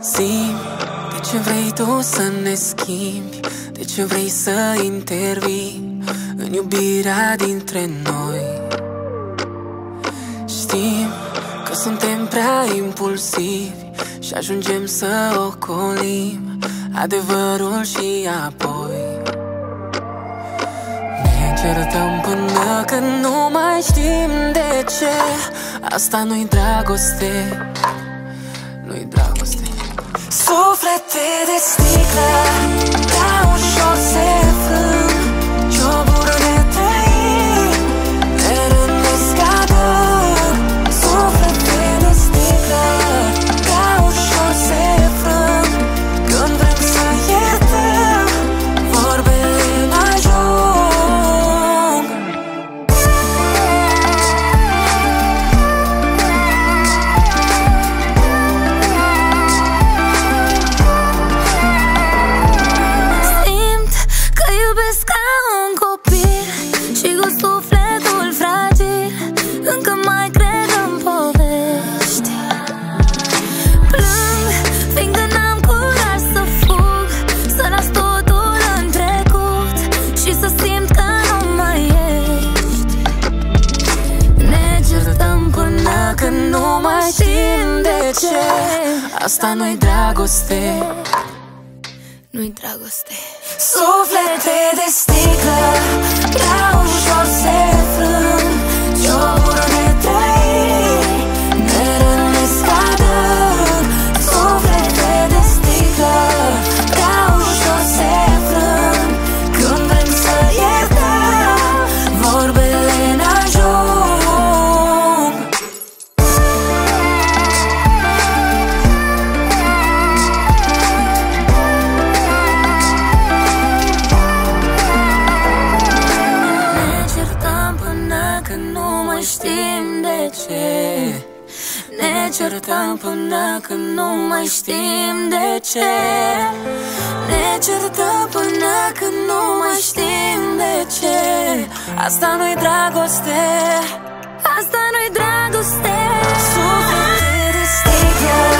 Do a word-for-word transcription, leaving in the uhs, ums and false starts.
Zi, de ce vrei tu să ne schimbi? De ce vrei să intervii în iubirea dintre noi? Știm că suntem prea impulsivi și ajungem să ocolim adevărul și apoi ne certăm până când nu mai știm de ce. Asta nu-i dragoste, nu-i dragoste. Suflete de sticlă prea ușor se frâng, cioburi de tăi ne rândesc adânc. Suflete de sticlă prea ușor se frâng, când vrem să iertăm, vorbele n-ajung. Nu mai știm de ce. Asta nu-i dragoste, nu-i dragoste. Suflete de sticlă prea ușor se frâng, cioburi de trăiri ne rănesc adânc. Suflete de sticlă prea ușor se frâng, când vrem să iertăm, vorbele n-ajung. Ne certăm până când nu mai știm de ce. Ne certăm până când nu mai știm de ce. Asta nu-i dragoste, asta nu-i dragoste. Suflete de sticlă